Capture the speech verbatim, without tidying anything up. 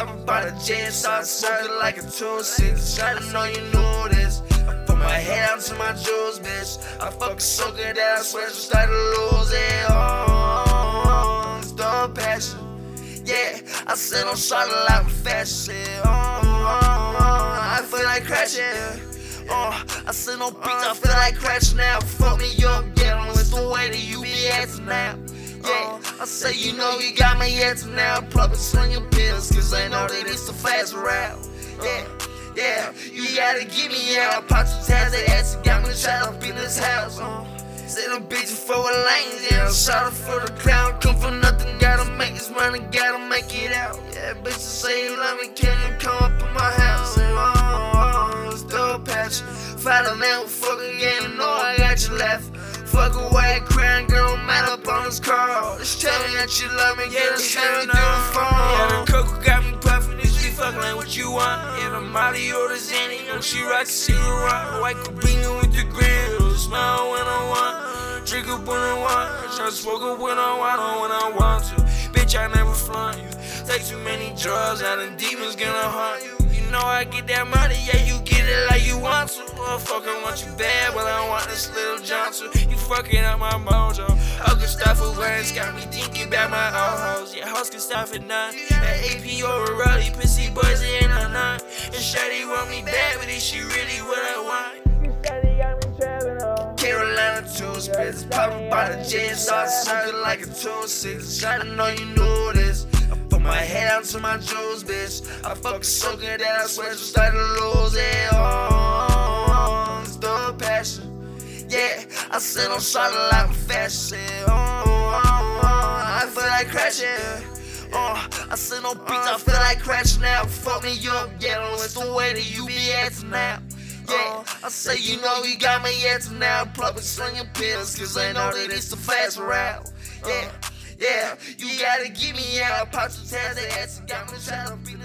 popping by the jet, started smoking like a two six. I know you know this. I put my head out to my jewels, bitch. I fucking so good that I swear she started losing. Oh, it's the passion. Yeah, I said I'm starting like a fashion. Oh, oh, oh, I feel like crashing. Oh, I said no beats, I feel like crashing now. Fuck me up, yeah, it's the way that you be acting now. Yeah, I say you know you got me acting now. Probably slinging pills, cause I know that it's the fast route. Yeah, yeah, you gotta get me out. Pop two tabs, that ass got me shot up in this house. Uh, say them bitches for a lane, yeah. Shot up for the crown, come for nothing, gotta make this money, gotta make it out. Yeah, bitches say you love me, can you come up in my house? And, oh, oh, it's the passion. Fight a man, fuck again, you know I got you left. Fuck away, crying, girl, mad up on this car. Just tell me that you love me, yeah, just tell me through the phone. Yeah, the cocoa got me puffin', this be fucking like what you want. Yeah, the Molly or the Zanny, know she rock, she rock. White Cabrini with the grill, smile when I want, drink up when I want, try to smoke up when I want, or when I want to. Bitch, I never flaunt you. Take too many drugs, now the demons gonna haunt you. You know I get that money, yeah, you get it like you want to. Motherfucker want you bad, but I want this little Johnson. You fucking up my mojo. How can stop for words, got me thinking about my old hoes. Yeah, hoes can stop at nine. At A P or a Raleigh, pussy boys in a nine. And Shawty want me bad, but is she really what I want? Carolina two spits, popping by the jet, started circling like a two six. I know you know this. I put my head out to my jewels, bitch. I fucking so good that I swear she started losing. Oh, it's the passion. Yeah, I said I'm starting like a fashion. Oh, oh, oh, I feel like crashing. Oh, I said no beats, I feel like crashing now. Fuck me up, yeah, it's the way that you be acting now. Yeah, I say you know you got me acting now. Probably slinging pills, cause I know that it's the fast route. Yeah, yeah, you gotta get me out. Pop some tabs, that ass got me shot up in